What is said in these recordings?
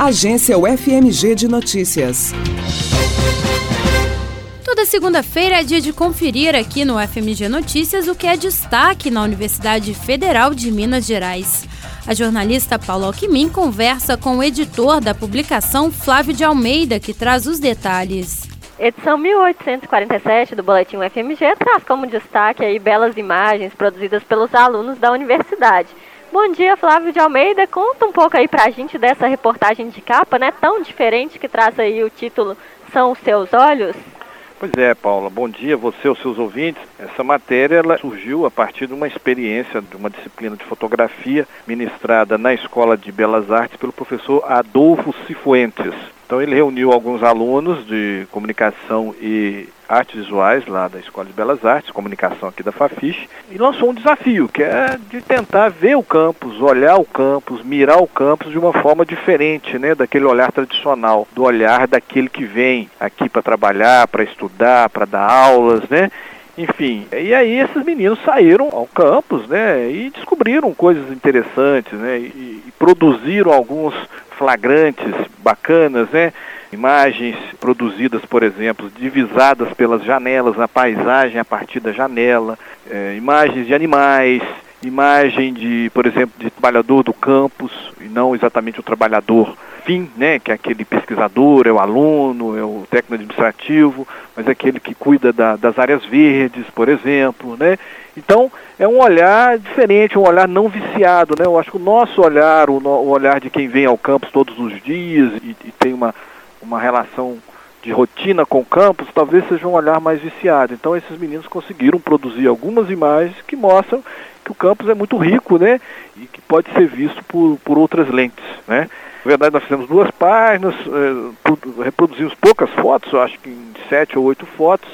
Agência UFMG de Notícias. Toda segunda-feira é dia de conferir aqui no UFMG Notícias o que é destaque na Universidade Federal de Minas Gerais. A jornalista Paula Alckmin conversa com o editor da publicação, Flávio de Almeida, que traz os detalhes. Edição 1847 do Boletim UFMG traz como destaque aí belas imagens produzidas pelos alunos da universidade. Bom dia, Flávio de Almeida. Conta um pouco aí pra gente dessa reportagem de capa, né? Tão diferente, que traz aí o título São os Seus Olhos. Pois é, Paula. Bom dia a você, aos seus ouvintes. Essa matéria ela surgiu a partir de uma experiência, de uma disciplina de fotografia ministrada na Escola de Belas Artes pelo professor Adolfo Cifuentes. Então ele reuniu alguns alunos de comunicação e artes visuais lá da Escola de Belas Artes, comunicação aqui da Fafiche, e lançou um desafio, que é de tentar ver o campus, olhar o campus, mirar o campus de uma forma diferente, né, daquele olhar tradicional, do olhar daquele que vem aqui para trabalhar, para estudar, para dar aulas, né? Enfim, e aí esses meninos saíram ao campus, né, e descobriram coisas interessantes, né, e produziram alguns flagrantes bacanas, né, imagens produzidas, por exemplo, divisadas pelas janelas, na paisagem a partir da janela, imagens de animais, imagem de, por exemplo, de trabalhador do campus, e não exatamente o trabalhador fim, né, que é aquele pesquisador, é o aluno, é o técnico administrativo, mas é aquele que cuida das áreas verdes, por exemplo, né. Então, é um olhar diferente, um olhar não viciado, né. Eu acho que o nosso olhar, o olhar de quem vem ao campus todos os dias e tem uma relação de rotina com o campus, talvez seja um olhar mais viciado. Então, esses meninos conseguiram produzir algumas imagens que mostram que o campus é muito rico, né, e que pode ser visto por outras lentes, né. Na verdade, nós fizemos 2 páginas, reproduzimos poucas fotos, eu acho que em 7 ou 8 fotos,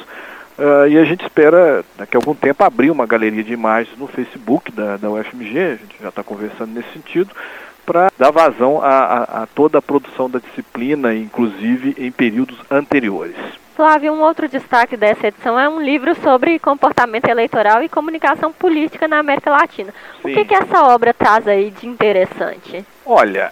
e a gente espera, daqui a algum tempo, abrir uma galeria de imagens no Facebook da UFMG, a gente já está conversando nesse sentido, para dar vazão a toda a produção da disciplina, inclusive em períodos anteriores. Flávio, um outro destaque dessa edição é um livro sobre comportamento eleitoral e comunicação política na América Latina. Sim. O que essa obra traz aí de interessante? Olha,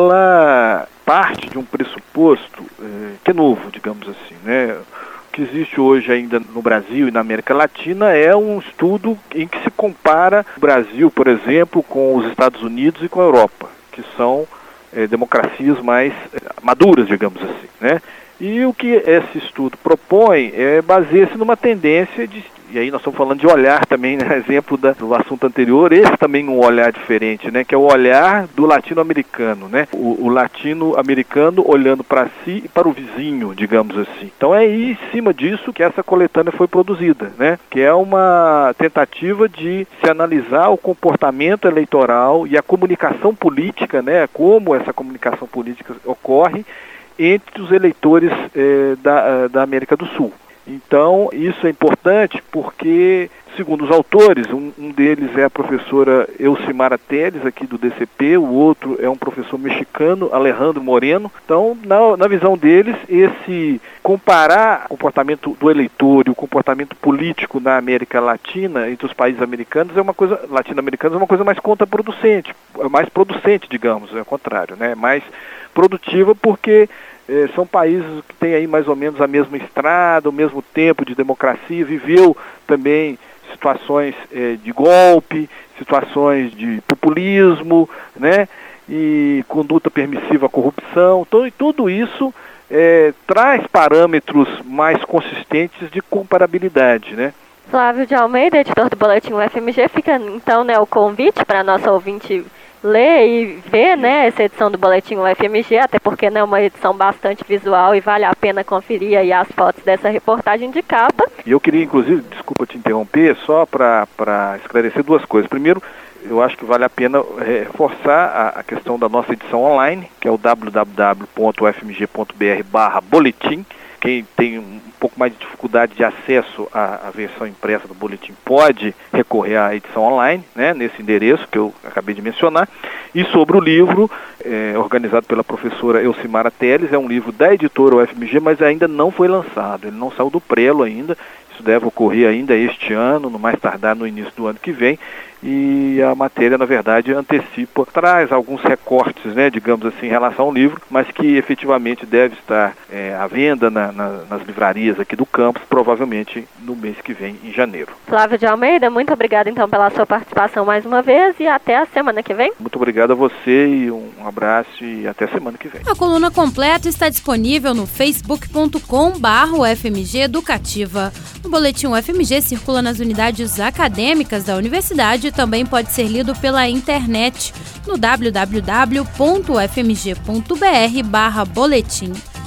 ela parte de um pressuposto que é novo, digamos assim, né? O que existe hoje ainda no Brasil e na América Latina é um estudo em que se compara o Brasil, por exemplo, com os Estados Unidos e com a Europa, que são democracias mais maduras, digamos assim, né? E o que esse estudo propõe baseia-se numa tendência e aí nós estamos falando de olhar também, né? Exemplo do assunto anterior, esse também um olhar diferente, né? Que é o olhar do latino-americano, né? O latino-americano olhando para si e para o vizinho, digamos assim. Então é aí, em cima disso que essa coletânea foi produzida, né? Que é uma tentativa de se analisar o comportamento eleitoral e a comunicação política, né? Como essa comunicação política ocorre entre os eleitores da América do Sul. Então, isso é importante porque, segundo os autores, um deles é a professora Elcimara Teles, aqui do DCP, o outro é um professor mexicano, Alejandro Moreno. Então, na visão deles, esse comparar o comportamento do eleitor e o comportamento político na América Latina, entre os países americanos, latino-americanos, é uma coisa mais contraproducente, mais producente, digamos, é o contrário, né? Mais produtiva porque são países que têm aí mais ou menos a mesma estrada, o mesmo tempo de democracia, viveu também situações de golpe, situações de populismo, né, e conduta permissiva à corrupção. Então, e tudo isso traz parâmetros mais consistentes de comparabilidade, né. Flávio de Almeida, editor do Boletim UFMG, fica então, né, o convite para a nossa ouvinte ler e ver, né, essa edição do Boletim UFMG, até porque, né, é uma edição bastante visual e vale a pena conferir aí as fotos dessa reportagem de capa. E eu queria, inclusive, desculpa te interromper, só para esclarecer 2 coisas. Primeiro, eu acho que vale a pena reforçar a questão da nossa edição online, que é o www.ufmg.br/boletim. Quem tem um pouco mais de dificuldade de acesso à versão impressa do boletim pode recorrer à edição online, né, nesse endereço que eu acabei de mencionar. E sobre o livro, organizado pela professora Elcimara Teles, é um livro da editora UFMG, mas ainda não foi lançado, ele não saiu do prelo ainda. Isso deve ocorrer ainda este ano, no mais tardar no início do ano que vem. e a matéria, na verdade, antecipa, traz alguns recortes, né, digamos assim, em relação ao livro, mas que efetivamente deve estar à venda nas livrarias aqui do campus, provavelmente no mês que vem, em janeiro. Flávio de Almeida, muito obrigada então pela sua participação mais uma vez e até a semana que vem. Muito obrigado a você e um abraço e até semana que vem. A coluna completa está disponível no facebook.com/UFMG Educativa. O boletim UFMG circula nas unidades acadêmicas da universidade e também pode ser lido pela internet no www.ufmg.br/boletim.